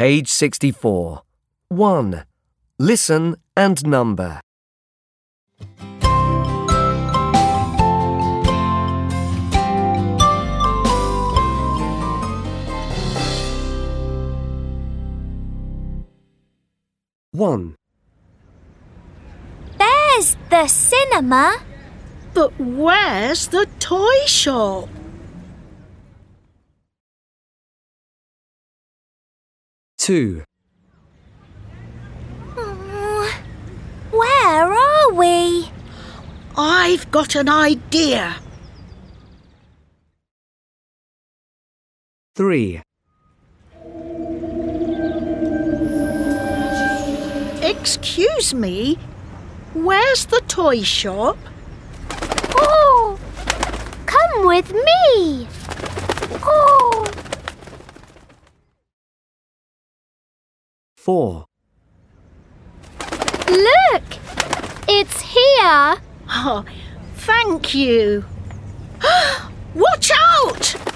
Page 64. 1. Listen and number. One. There's the cinema. But where's the toy shop? 2. Where are we? I've got an idea. 3. Excuse me, where's the toy shop? Oh, come with me. Oh. 4. Look, it's here. Oh, thank you. Watch out!